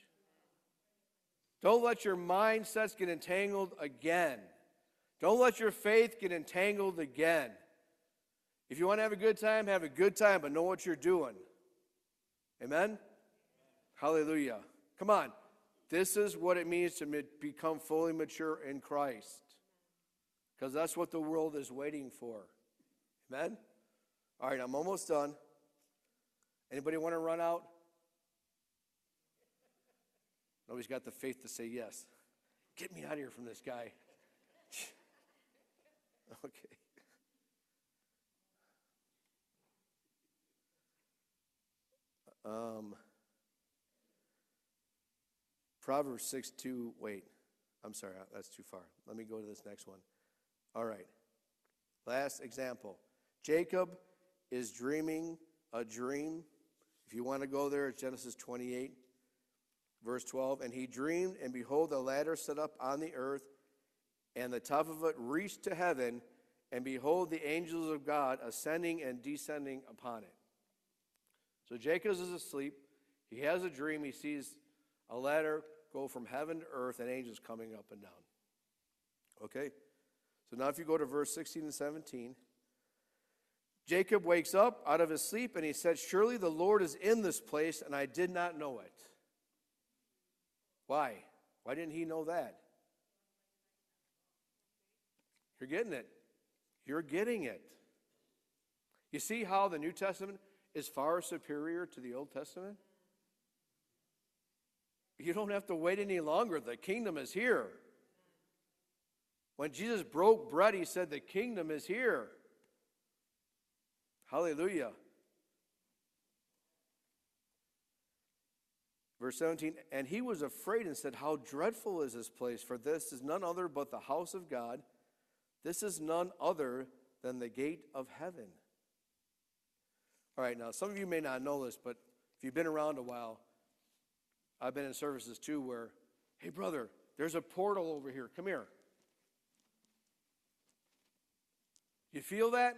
Don't let your mindsets get entangled again. Don't let your faith get entangled again. If you want to have a good time, have a good time, but know what you're doing. Amen? Hallelujah. Come on. This is what it means to become fully mature in Christ. Because that's what the world is waiting for. Amen? All right, I'm almost done. Anybody want to run out? Nobody's got the faith to say yes. Get me out of here from this guy. Okay. Um, Proverbs six two, wait, I'm sorry, that's too far. Let me go to this next one. All right. Last example. Jacob is dreaming a dream. If you want to go there, it's Genesis twenty-eight, verse twelve. And he dreamed, and behold, a ladder set up on the earth, and the top of it reached to heaven, and behold, the angels of God ascending and descending upon it. So Jacob is asleep. He has a dream. He sees a ladder go from heaven to earth and angels coming up and down. Okay? So now if you go to verse sixteen and seventeen, Jacob wakes up out of his sleep and he said, surely the Lord is in this place and I did not know it. Why? Why didn't he know that? You're getting it. You're getting it. You see how the New Testament is far superior to the Old Testament? You don't have to wait any longer. The kingdom is here. When Jesus broke bread, he said, the kingdom is here. Hallelujah. Verse seventeen, and he was afraid and said, how dreadful is this place? For this is none other but the house of God. This is none other than the gate of heaven. All right, now some of you may not know this, but if you've been around a while, I've been in services too where, hey brother, there's a portal over here. Come here. You feel that?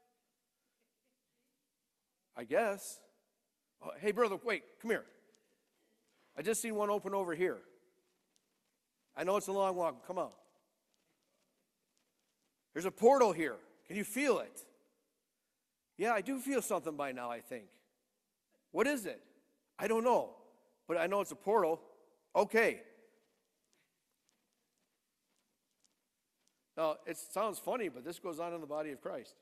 I guess. Oh, hey brother, wait, come here. I just seen one open over here. I know it's a long walk. Come on. There's a portal here. Can you feel it? Yeah, I do feel something by now, I think. What is it? I don't know. But I know it's a portal. Okay. Now, it sounds funny, but this goes on in the body of Christ.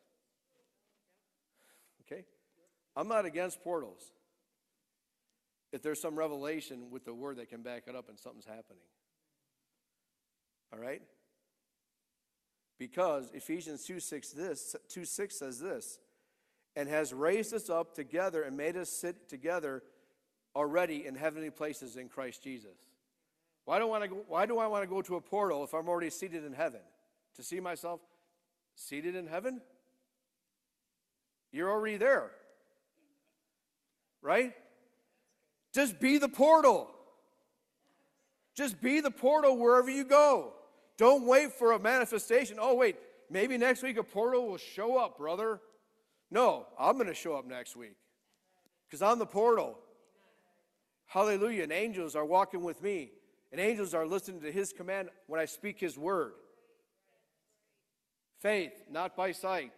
Okay? I'm not against portals. If there's some revelation with the word that can back it up and something's happening. All right? Because Ephesians two six this two six says this, and has raised us up together and made us sit together already in heavenly places in Christ Jesus. Why do I want to go, why do I want to go to a portal if I'm already seated in heaven? To see myself seated in heaven? You're already there. Right? Just be the portal. Just be the portal wherever you go. Don't wait for a manifestation. Oh, wait, maybe next week a portal will show up, brother. No, I'm going to show up next week because I'm the portal. Hallelujah. And angels are walking with me. And angels are listening to his command when I speak his word. Faith, not by sight.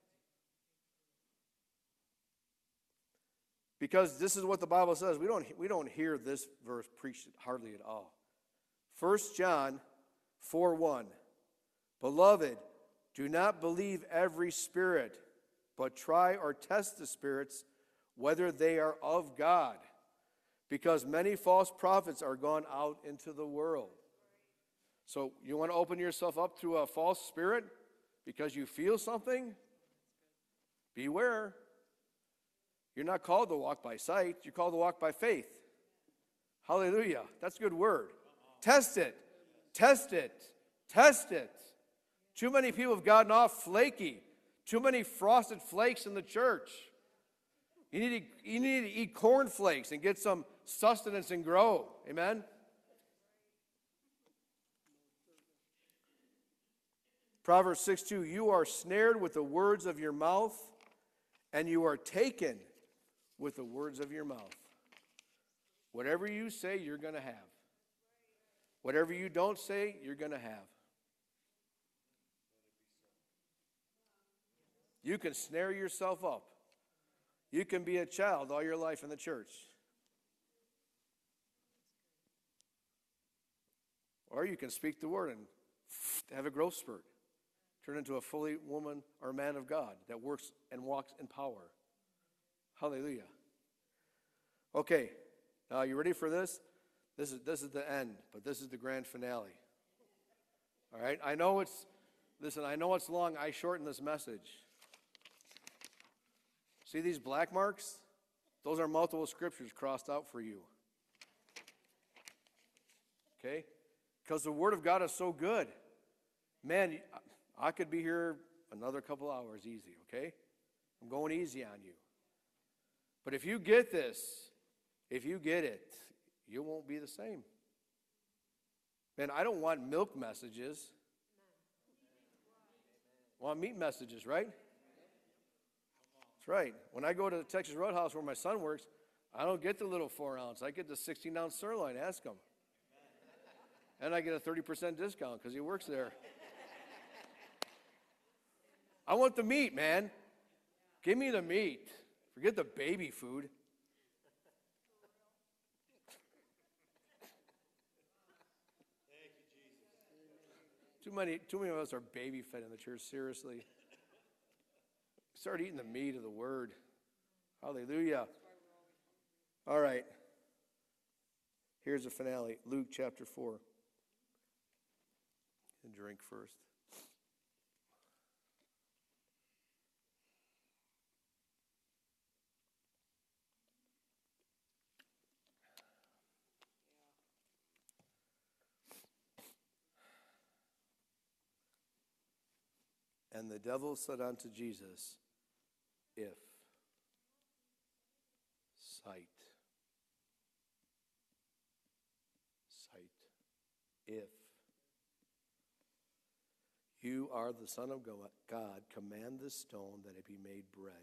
Because this is what the Bible says. We don't, we don't hear this verse preached hardly at all. First John four one. Beloved, do not believe every spirit, but try or test the spirits, whether they are of God. Because many false prophets are gone out into the world. So you want to open yourself up to a false spirit because you feel something? Beware. You're not called to walk by sight. You're called to walk by faith. Hallelujah. That's a good word. Test it. Test it. Test it. Too many people have gotten off flaky. Too many frosted flakes in the church. You need to, you need to eat cornflakes and get some sustenance and grow. Amen? Proverbs six two, you are snared with the words of your mouth, and you are taken with the words of your mouth. Whatever you say, you're going to have. Whatever you don't say, you're going to have. You can snare yourself up. You can be a child all your life in the church. Or you can speak the word and have a growth spurt. Turn into a fully woman or man of God that works and walks in power. Hallelujah. Okay, now you ready for this? This is, this is the end, but this is the grand finale. All right? I know it's, listen, I know it's long. I shortened this message. See these black marks? Those are multiple scriptures crossed out for you. Okay? Because the Word of God is so good. Man, I could be here another couple hours easy, okay? I'm going easy on you. But if you get this, if you get it, you won't be the same. Man, I don't want milk messages. I want meat messages, right? That's right. When I go to the Texas Roadhouse where my son works, I don't get the little four ounce. I get the sixteen ounce sirloin. Ask him. And I get a thirty percent discount because he works there. I want the meat, man. Give me the meat. Forget the baby food. Too many, too many of us are baby fed in the church, seriously. Start eating the meat of the word. Hallelujah. All right. Here's the finale. Luke chapter four. And drink first. And the devil said unto Jesus, if sight, sight, if you are the Son of God, command this stone that it be made bread.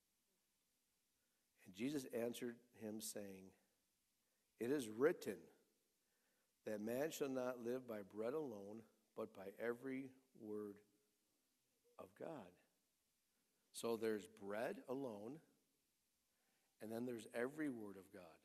And Jesus answered him, saying, it is written that man shall not live by bread alone, but by every word of God. So there's bread alone, and then there's every word of God.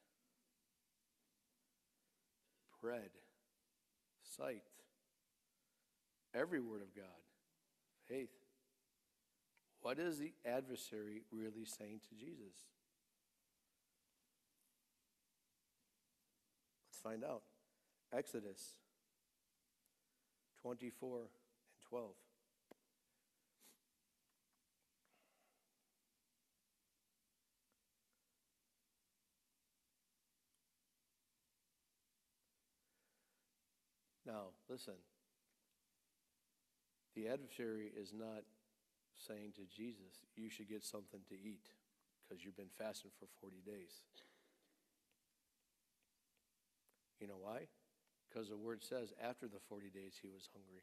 Bread, sight, every word of God, faith. What is the adversary really saying to Jesus? Let's find out. Exodus twenty-four and twelve. Now, listen. The adversary is not saying to Jesus, you should get something to eat because you've been fasting for forty days. You know why? Because the word says after the forty days he was hungry.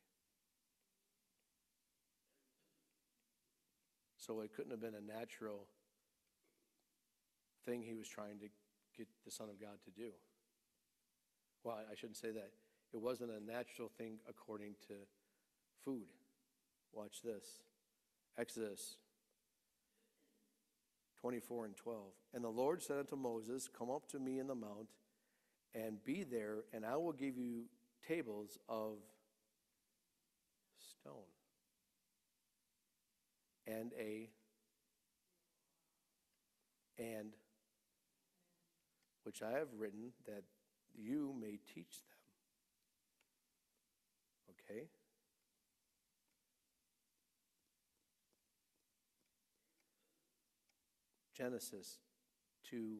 So it couldn't have been a natural thing he was trying to get the Son of God to do. Well, I shouldn't say that. It wasn't a natural thing according to food. Watch this. Exodus twenty-four and twelve. And the Lord said unto Moses, come up to me in the mount, and be there, and I will give you tables of stone, and a, and, which I have written, that you may teach them. Okay? Genesis two,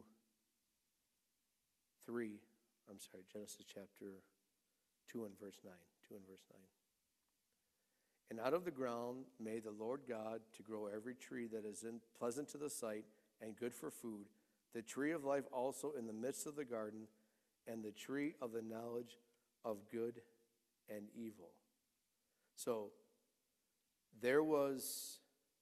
three, I'm sorry, Genesis chapter two and verse nine, two and verse nine. And out of the ground made the Lord God to grow every tree that is in, pleasant to the sight and good for food, the tree of life also in the midst of the garden, and the tree of the knowledge of good and evil. So there was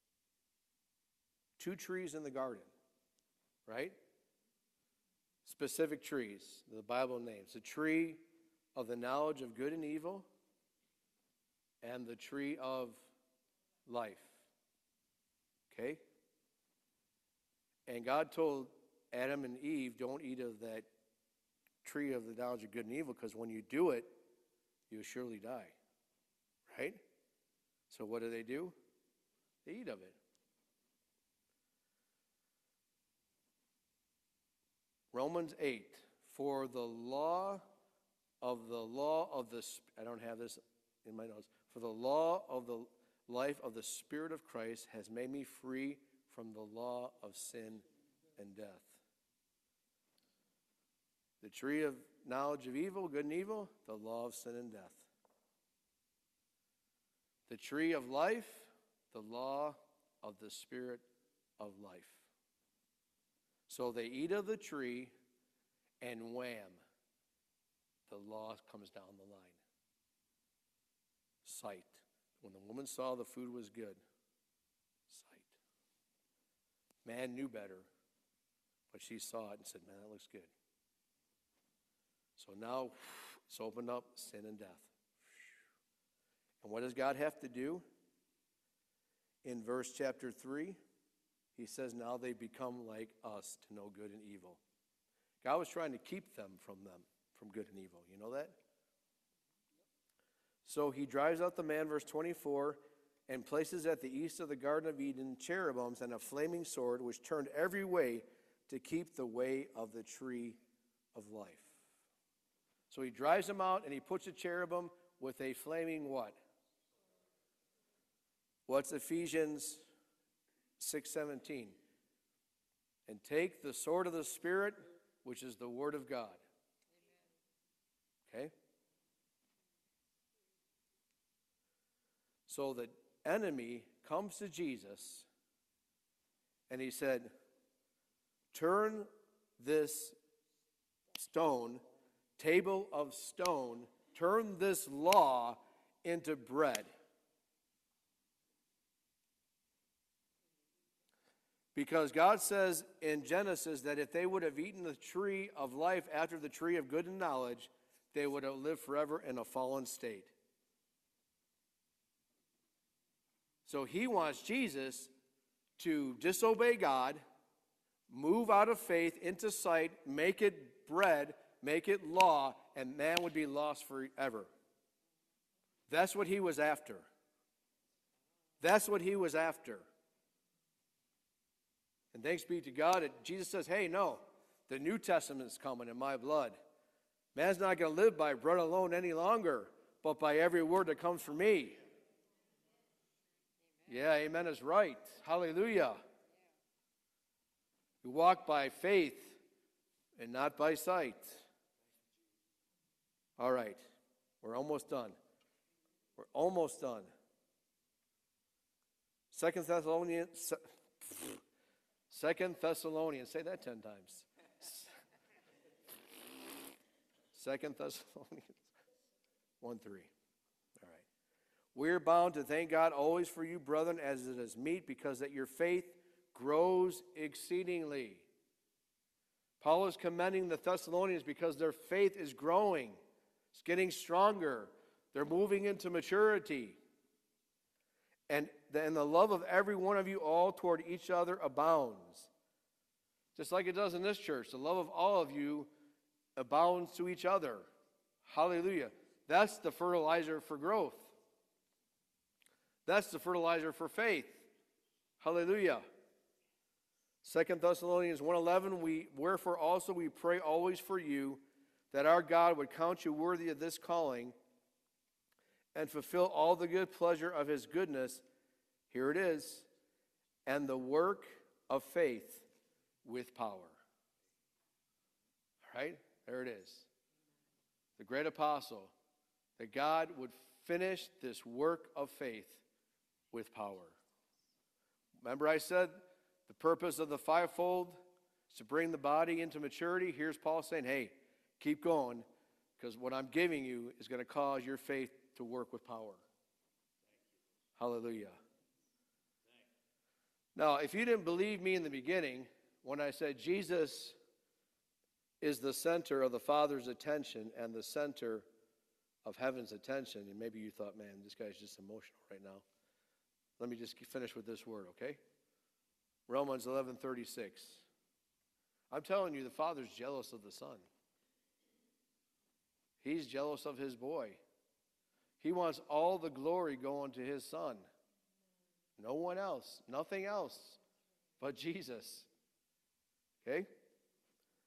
two trees in the garden, right? Specific trees, the Bible names. The tree of the knowledge of good and evil and the tree of life. Okay? And God told Adam and Eve, don't eat of that tree of the knowledge of good and evil, because when you do it, you'll surely die. Right? So what do they do? They eat of it. Romans eight, for the law of the law of the, I don't have this in my notes. For the law of the life of the Spirit of Christ has made me free from the law of sin and death. The tree of knowledge of evil, good and evil, the law of sin and death. The tree of life, the law of the Spirit of life. So they eat of the tree, and wham, the law comes down the line. Sight. When the woman saw the food was good, sight. Man knew better, but she saw it and said, man, that looks good. So now it's opened up sin and death. And what does God have to do? In verse chapter three, he says, now they become like us to know good and evil. God was trying to keep them from them, from good and evil. You know that? So he drives out the man, verse twenty-four, and places at the east of the Garden of Eden cherubims and a flaming sword, which turned every way to keep the way of the tree of life. So he drives them out, and he puts a cherubim with a flaming what? What's Ephesians six seventeen? And take the sword of the Spirit, which is the Word of God. Okay? So the enemy comes to Jesus, and he said, turn this stone, table of stone, turn this law into bread. Because God says in Genesis that if they would have eaten the tree of life after the tree of good and knowledge, they would have lived forever in a fallen state. So he wants Jesus to disobey God, move out of faith into sight, make it bread, make it law, and man would be lost forever. That's what he was after. That's what he was after. And thanks be to God that Jesus says, hey, no, the New Testament's coming in my blood. Man's not going to live by bread alone any longer, but by every word that comes from me. Yeah, amen is right. Hallelujah. We walk by faith and not by sight. All right, we're almost done. We're almost done. Second Thessalonians, Second Thessalonians, say that ten times. Second Thessalonians one three. All right. We're bound to thank God always for you, brethren, as it is meet, because that your faith grows exceedingly. Paul is commending the Thessalonians because their faith is growing. It's getting stronger. They're moving into maturity. And the, and the love of every one of you all toward each other abounds. Just like it does in this church. The love of all of you abounds to each other. Hallelujah. That's the fertilizer for growth. That's the fertilizer for faith. Hallelujah. Second Thessalonians one eleven, we wherefore also we pray always for you, that our God would count you worthy of this calling and fulfill all the good pleasure of his goodness. Here it is. And the work of faith with power. All right? There it is. The great apostle. That God would finish this work of faith with power. Remember I said the purpose of the fivefold is to bring the body into maturity. Here's Paul saying, hey, keep going, because what I'm giving you is going to cause your faith to work with power. Hallelujah. Now, if you didn't believe me in the beginning, when I said Jesus is the center of the Father's attention and the center of heaven's attention, and maybe you thought, man, this guy's just emotional right now. Let me just finish with this word, okay? Romans eleven thirty-six. I'm telling you, the Father's jealous of the Son. He's jealous of his boy. He wants all the glory going to his Son. No one else, nothing else but Jesus. Okay?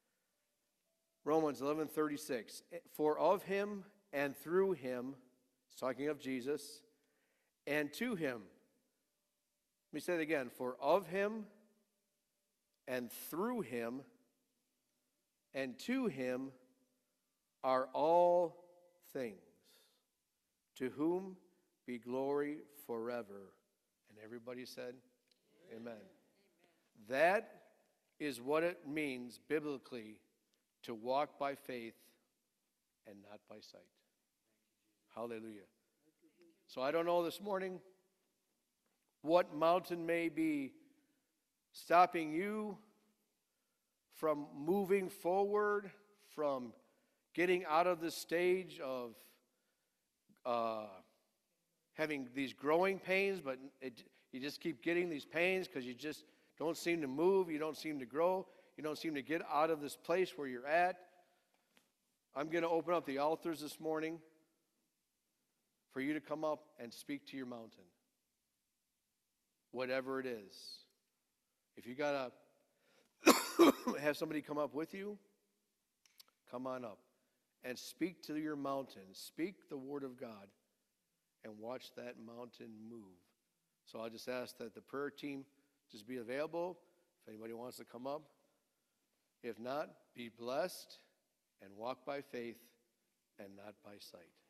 Romans eleven thirty-six. For of him and through him, It's talking of Jesus. And to him. Let me say it again. For of him and through him and to him are all things, to whom be glory forever. And everybody said, Amen. Amen. That is what it means biblically to walk by faith and not by sight. Hallelujah. So I don't know this morning what mountain may be stopping you from moving forward, from getting out of the stage of uh, having these growing pains, but it, you just keep getting these pains because you just don't seem to move, you don't seem to grow, you don't seem to get out of this place where you're at. I'm going to open up the altars this morning for you to come up and speak to your mountain. Whatever it is. If you got to have somebody come up with you, come on up and speak to your mountain. Speak the word of God and watch that mountain move. So I'll just ask that the prayer team just be available if anybody wants to come up. If not, be blessed and walk by faith and not by sight.